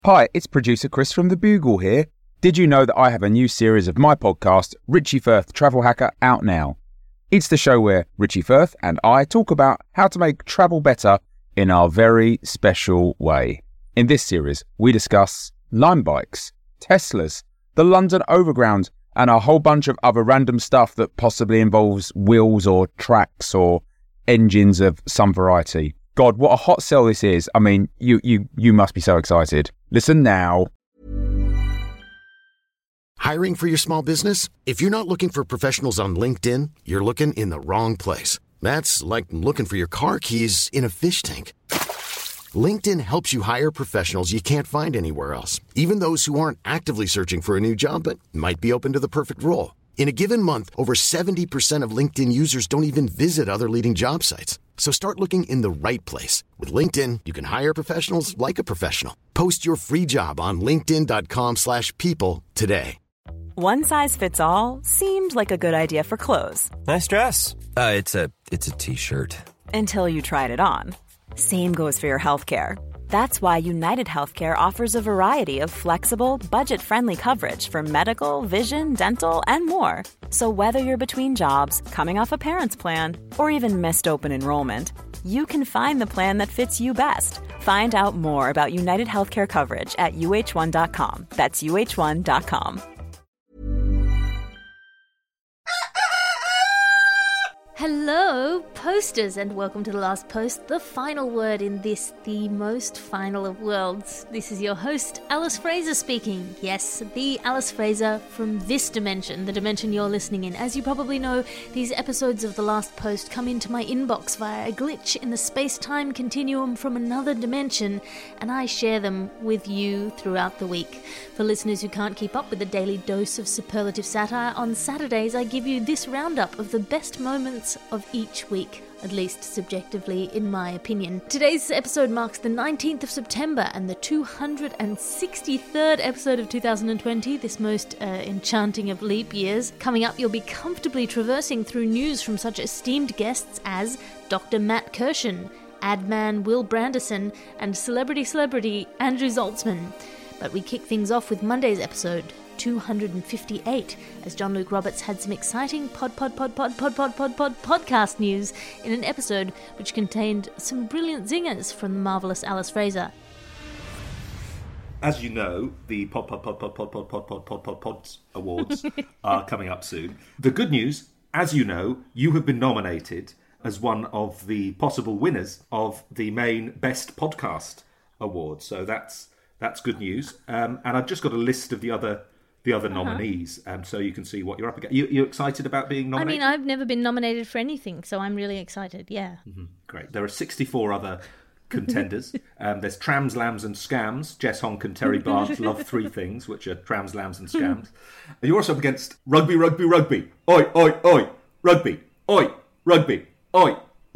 Hi, it's producer Chris from The Bugle here. Did you know that I have a new series of my podcast, Richie Firth Travel Hacker, out now? It's the show where Richie Firth and I talk about how to make travel better in our very special way. In this series, we discuss Lime bikes, Teslas, the London Overground, and a whole bunch of other random stuff that possibly involves wheels or tracks or engines of some variety. God, what a hot sell this is. I mean, you must be so excited. Listen now. Hiring for your small business? If you're not looking for professionals on LinkedIn, you're looking in the wrong place. That's like looking for your car keys in a fish tank. LinkedIn helps you hire professionals you can't find anywhere else, even those who aren't actively searching for a new job but might be open to the perfect role. In a given month, over 70% of LinkedIn users don't even visit other leading job sites. So start looking in the right place. With LinkedIn, you can hire professionals like a professional. Post your free job on linkedin.com/people today. One size fits all seemed like a good idea for clothes. Nice dress. It's a t-shirt. Until you tried it on. Same goes for your healthcare. That's why United Healthcare offers a variety of flexible, budget-friendly coverage for medical, vision, dental, and more. So whether you're between jobs, coming off a parent's plan, or even missed open enrollment, you can find the plan that fits you best. Find out more about United Healthcare coverage at uh1.com. That's uh1.com. Hello, posters, and welcome to The Last Post, the final word in this, the most final of worlds. This is your host, Alice Fraser speaking. Yes, the Alice Fraser from this dimension, the dimension you're listening in. As you probably know, these episodes of The Last Post come into my inbox via a glitch in the space-time continuum from another dimension, and I share them with you throughout the week. For listeners who can't keep up with the daily dose of superlative satire, on Saturdays I give you this roundup of the best moments of each week, at least subjectively in my opinion. Today's episode marks the 19th of September and the 263rd episode of 2020, this most enchanting of leap years. Coming up, you'll be comfortably traversing through news from such esteemed guests as Dr. Matt Kirshen, Adman Will Branderson, and celebrity Andrew Zaltzman. But we kick things off with Monday's episode, 258, as John Luke Roberts had some exciting podcast news in an episode which contained some brilliant zingers from the marvellous Alice Fraser. As you know, the Pods Awards are coming up soon. The good news, as you know, you have been nominated as one of the possible winners of the main Best Podcast Award. So that's good news. And I've just got a list of the other nominees, so you can see what you're up against. You excited about being nominated? I mean, I've never been nominated for anything, so I'm really excited, yeah. Mm-hmm. Great. There are 64 other contenders. There's Trams, Lambs and Scams. Jess Honk and Terry Barnes love three things, which are Trams, Lambs and Scams. You're also up against Rugby. Oi, oi, oi. Rugby. Oi, rugby. Oi,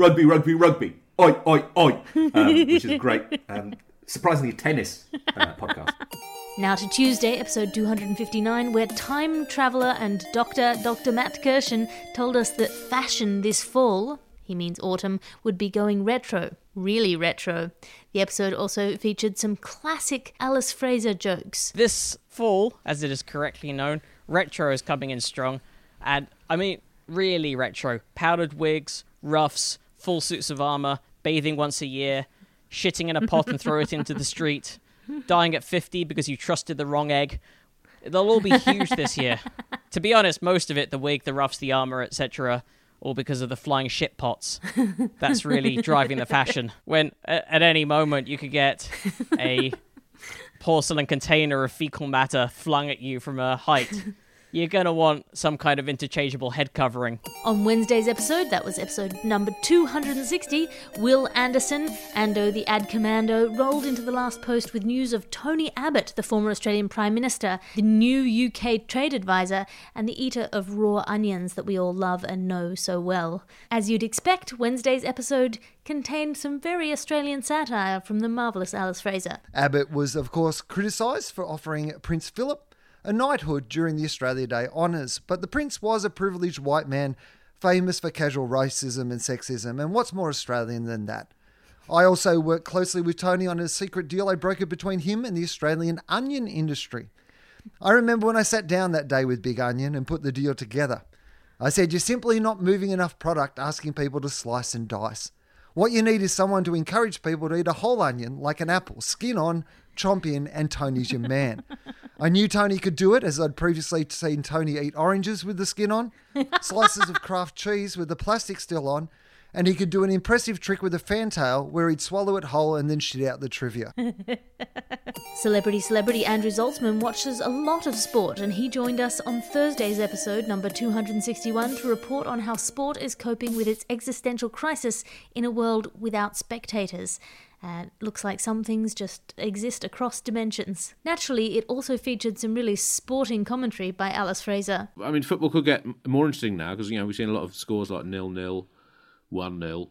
rugby. Oi, oi, oi. Which is great. Surprisingly, tennis podcast. Now to Tuesday, episode 259, where time traveller and Dr. Matt Kirshen told us that fashion this fall, he means autumn, would be going retro. Really retro. The episode also featured some classic Alice Fraser jokes. This fall, as it is correctly known, retro is coming in strong. And, I mean, really retro. Powdered wigs, ruffs, full suits of armour, bathing once a year, shitting in a pot and throw it into the street, dying at 50 because you trusted the wrong egg. They'll all be huge this year. To be honest, most of it, the wig, the ruffs, the armour, etc., all because of the flying shit pots. That's really driving the fashion. When at any moment you could get a porcelain container of fecal matter flung at you from a height. You're going to want some kind of interchangeable head covering. On Wednesday's episode, that was episode number 260, Will Anderson, Ando the Ad Commando, rolled into The Last Post with news of Tony Abbott, the former Australian Prime Minister, the new UK trade advisor, and the eater of raw onions that we all love and know so well. As you'd expect, Wednesday's episode contained some very Australian satire from the marvellous Alice Fraser. Abbott was, of course, criticised for offering Prince Philip a knighthood during the Australia Day honours, but the Prince was a privileged white man famous for casual racism and sexism, and what's more Australian than that? I also worked closely with Tony on a secret deal I brokered between him and the Australian onion industry. I remember when I sat down that day with Big Onion and put the deal together. I said, you're simply not moving enough product asking people to slice and dice. What you need is someone to encourage people to eat a whole onion like an apple, skin on, chomp in, and Tony's your man. I knew Tony could do it, as I'd previously seen Tony eat oranges with the skin on, slices of craft cheese with the plastic still on, and he could do an impressive trick with a fantail where he'd swallow it whole and then shit out the trivia. Celebrity Andrew Zaltzman watches a lot of sport, and he joined us on Thursday's episode, number 261, to report on how sport is coping with its existential crisis in a world without spectators. Looks like some things just exist across dimensions. Naturally, it also featured some really sporting commentary by Alice Fraser. I mean, football could get more interesting now because, we've seen a lot of scores like 0-0, 1-0,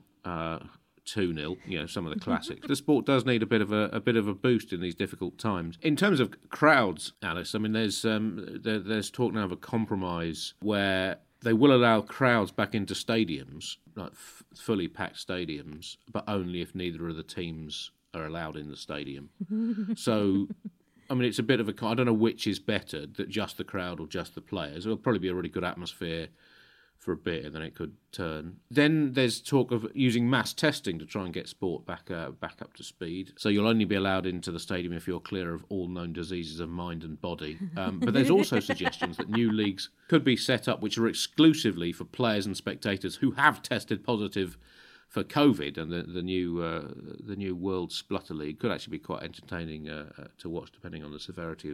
2-0, some of the classics. The sport does need a bit of a boost in these difficult times. In terms of crowds, Alice, I mean, there's talk now of a compromise where they will allow crowds back into stadiums, like fully packed stadiums, but only if neither of the teams are allowed in the stadium. So, I mean, it's a bit of I don't know which is better, that just the crowd or just the players. It'll probably be a really good atmosphere for a bit, and then it could turn. Then there's talk of using mass testing to try and get sport back up to speed. So you'll only be allowed into the stadium if you're clear of all known diseases of mind and body. But there's also suggestions that new leagues could be set up which are exclusively for players and spectators who have tested positive for COVID, and the new World Splutter League could actually be quite entertaining to watch, depending on the severity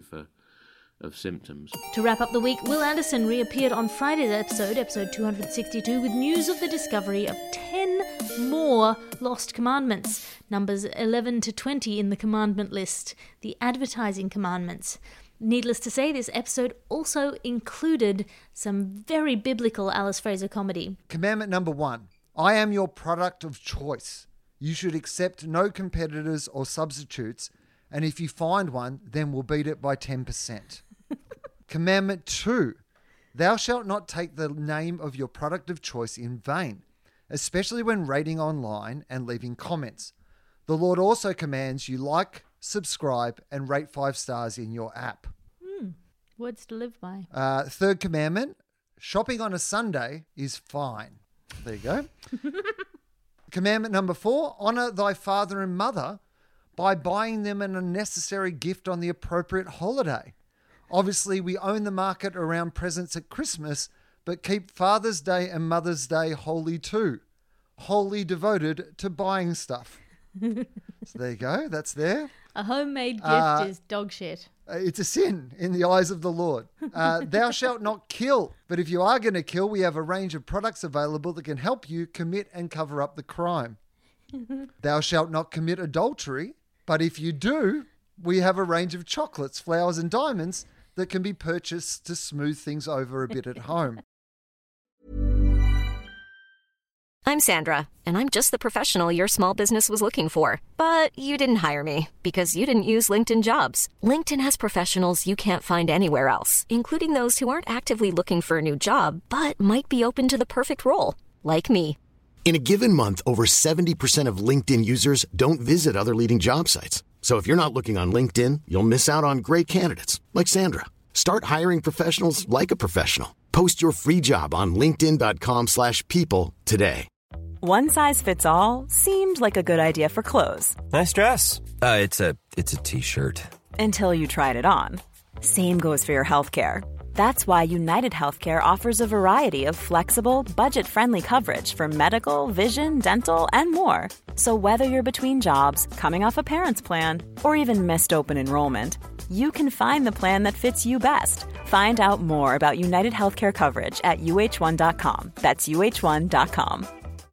of symptoms. To wrap up the week, Will Anderson reappeared on Friday's episode 262, with news of the discovery of 10 more lost commandments, numbers 11 to 20 in the commandment list, the advertising commandments. Needless to say, this episode also included some very biblical Alice Fraser comedy. Commandment number 1, I am your product of choice. You should accept no competitors or substitutes, and if you find one, then we'll beat it by 10%. Commandment 2, thou shalt not take the name of your product of choice in vain, especially when rating online and leaving comments. The Lord also commands you like, subscribe, and rate 5 stars in your app. Words to live by. Third commandment, shopping on a Sunday is fine. There you go. Commandment number 4, honour thy father and mother by buying them an unnecessary gift on the appropriate holiday. Obviously, we own the market around presents at Christmas, but keep Father's Day and Mother's Day holy too. Wholly devoted to buying stuff. So there you go. That's there. A homemade gift is dog shit. It's a sin in the eyes of the Lord. Thou shalt not kill. But if you are going to kill, we have a range of products available that can help you commit and cover up the crime. Thou shalt not commit adultery. But if you do, we have a range of chocolates, flowers, and diamonds that can be purchased to smooth things over a bit at home. I'm Sandra, and I'm just the professional your small business was looking for. But you didn't hire me because you didn't use LinkedIn Jobs. LinkedIn has professionals you can't find anywhere else, including those who aren't actively looking for a new job, but might be open to the perfect role, like me. In a given month, over 70% of LinkedIn users don't visit other leading job sites. So if you're not looking on LinkedIn, you'll miss out on great candidates like Sandra. Start hiring professionals like a professional. Post your free job on linkedin.com/people today. One size fits all seemed like a good idea for clothes. Nice dress. It's a t-shirt. Until you tried it on. Same goes for your healthcare. That's why United Healthcare offers a variety of flexible, budget-friendly coverage for medical, vision, dental, and more. So whether you're between jobs, coming off a parent's plan, or even missed open enrollment, you can find the plan that fits you best. Find out more about United Healthcare coverage at uh1.com. That's uh1.com.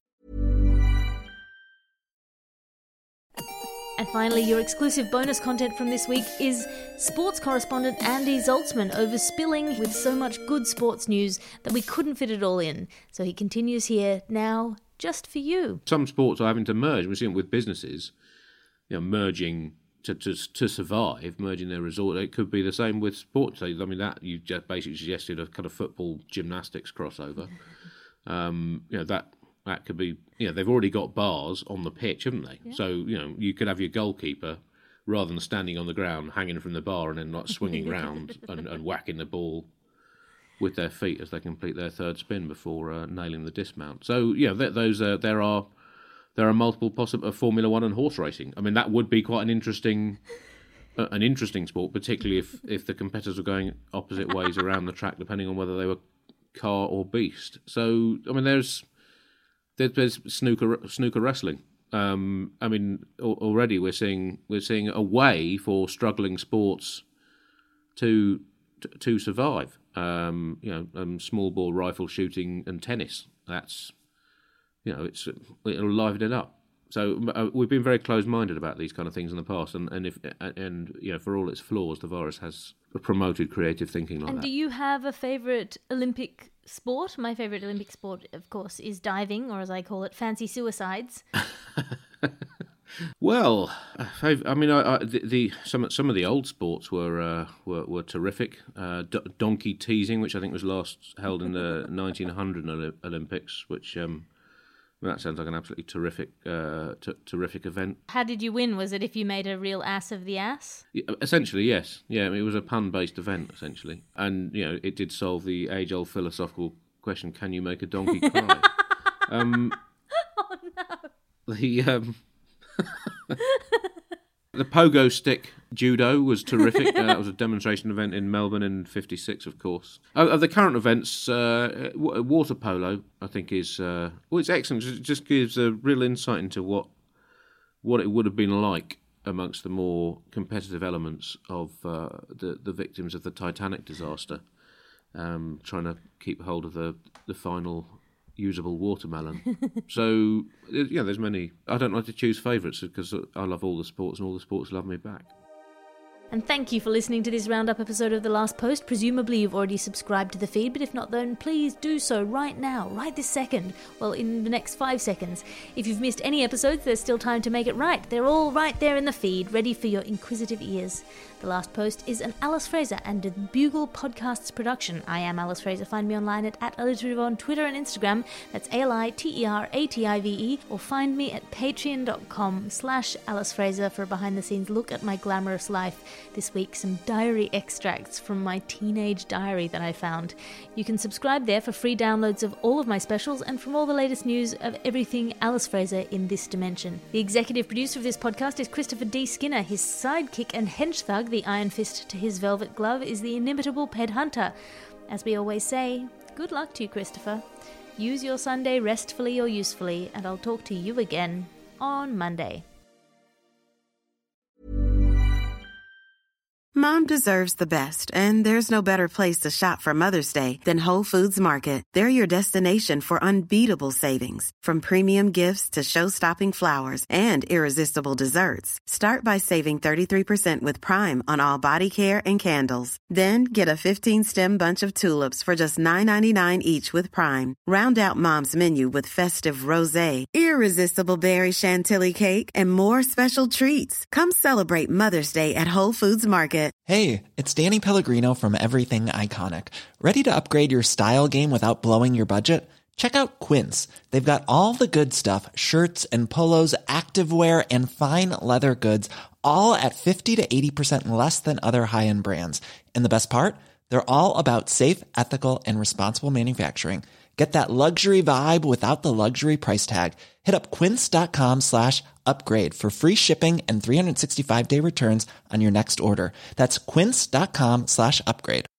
And finally, your exclusive bonus content from this week is sports correspondent Andy Zaltzman overspilling with so much good sports news that we couldn't fit it all in. So he continues here now just for you. Some sports are having to merge. We're seeing it with businesses, merging to survive, merging their resort. It could be the same with sports. I mean, that you just basically suggested a kind of football gymnastics crossover. That That could be, they've already got bars on the pitch, haven't they? Yeah. So, you could have your goalkeeper, rather than standing on the ground, hanging from the bar and then like swinging round and whacking the ball with their feet as they complete their third spin before nailing the dismount. So, there are multiple possible Formula One and horse racing. I mean, that would be quite an interesting sport, particularly if the competitors were going opposite ways around the track, depending on whether they were car or beast. So, I mean, there's snooker wrestling. I mean, already we're seeing a way for struggling sports to survive. Small ball rifle shooting and tennis. That's it'll liven it up. So we've been very close-minded about these kind of things in the past, and for all its flaws, the virus has promoted creative thinking like that. And do you have a favourite Olympic sport? My favourite Olympic sport, of course, is diving, or as I call it, fancy suicides. Well, I mean, some of the old sports were terrific. Donkey teasing, which I think was last held in the 1900 Olympics, which. That sounds like an absolutely terrific event. How did you win? Was it if you made a real ass of the ass? Yeah, essentially, yes. Yeah, I mean, it was a pun-based event, essentially. And, it did solve the age-old philosophical question, can you make a donkey cry? Oh, no. The pogo stick judo was terrific. That was a demonstration event in Melbourne in '56, of course. Of the current events, water polo, I think, is it's excellent. It just gives a real insight into what it would have been like amongst the more competitive elements of the victims of the Titanic disaster, trying to keep hold of the final usable watermelon. So, there's many. I don't like to choose favourites because I love all the sports and all the sports love me back. And thank you for listening to this roundup episode of The Last Post. Presumably you've already subscribed to the feed, but if not, then please do so right now, right this second. Well, in the next 5 seconds. If you've missed any episodes, there's still time to make it right. They're all right there in the feed, ready for your inquisitive ears. The Last Post is an Alice Fraser and a Bugle Podcasts production. I am Alice Fraser. Find me online at @alliterative on Twitter and Instagram. That's ALITERATIVE. Or find me at patreon.com/Alice Fraser for a behind-the-scenes look at my glamorous life. This week, some diary extracts from my teenage diary that I found. You can subscribe there for free downloads of all of my specials and from all the latest news of everything Alice Fraser in this dimension. The executive producer of this podcast is Christopher D. Skinner. His sidekick and hench thug, the iron fist to his velvet glove, is the inimitable Ped Hunter. As we always say, good luck to you, Christopher. Use your Sunday restfully or usefully, and I'll talk to you again on Monday. Mom deserves the best, and there's no better place to shop for Mother's Day than Whole Foods Market. They're your destination for unbeatable savings, from premium gifts to show-stopping flowers and irresistible desserts. Start by saving 33% with Prime on all body care and candles. Then get a 15-stem bunch of tulips for just $9.99 each with Prime. Round out Mom's menu with festive rosé, irresistible berry chantilly cake, and more special treats. Come celebrate Mother's Day at Whole Foods Market. Hey, it's Danny Pellegrino from Everything Iconic. Ready to upgrade your style game without blowing your budget? Check out Quince. They've got all the good stuff, shirts and polos, activewear, and fine leather goods, all at 50 to 80% less than other high-end brands. And the best part? They're all about safe, ethical, and responsible manufacturing. Get that luxury vibe without the luxury price tag. Hit up quince.com/upgrade for free shipping and 365-day returns on your next order. That's quince.com/upgrade.